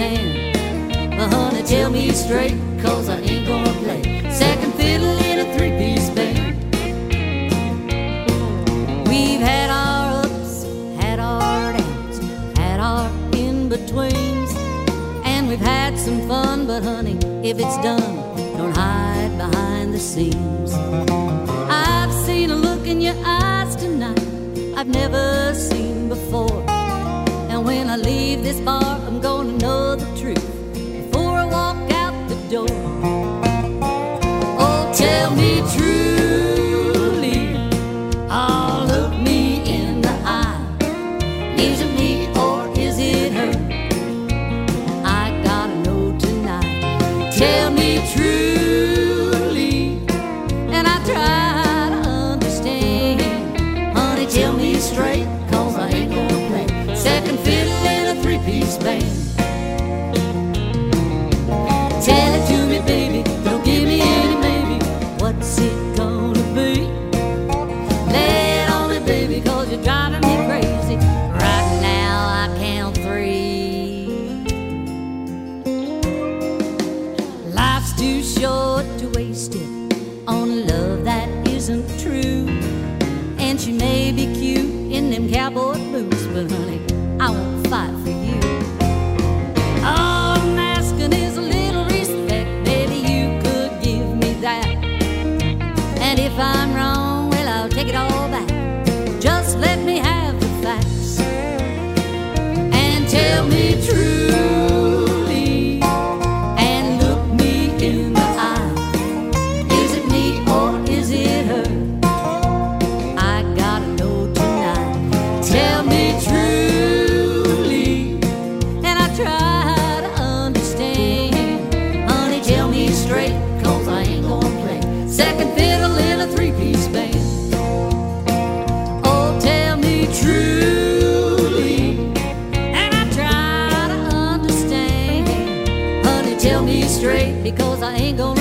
band. But honey, tell me straight, 'cause I ain't gonna play second fiddle in a three-piece band. We've had our ups, had our downs, had our in-betweens, and we've had some fun, but honey, if it's done, don't hide behind the scenes. I've seen a look in your eyes tonight I've never seen before, and when I leave this bar, I'm gonna know the truth before I walk out the door. Oh, tell me truly, oh, look me in the eye. Is it me or is it her? I gotta know tonight. Tell me truly, and I try to understand. Honey, tell me straight, 'cause I ain't gonna play second fiddle in a three-piece band. Tell it to me, baby, don't give me any maybe. What's it gonna be? Lay it on me, baby, 'cause you're driving me crazy. Right now I count three. Life's too short to waste it on love that isn't true. And she may be cute in them cowboy boots, but honey, I won't fight for you. All I'm asking is a little respect, baby, you could give me that. And if I'm wrong, well, I'll take it all back. Just let me have the facts and tell me truly, and look me in the eye. Is it me or is it her? I gotta know tonight. Tell me truly, and I try to understand. Honey, tell me straight, 'cause I ain't gonna play second fiddle in a three-piece band. Oh, tell me truly, and I try to understand. Honey, tell me straight, because I ain't gonna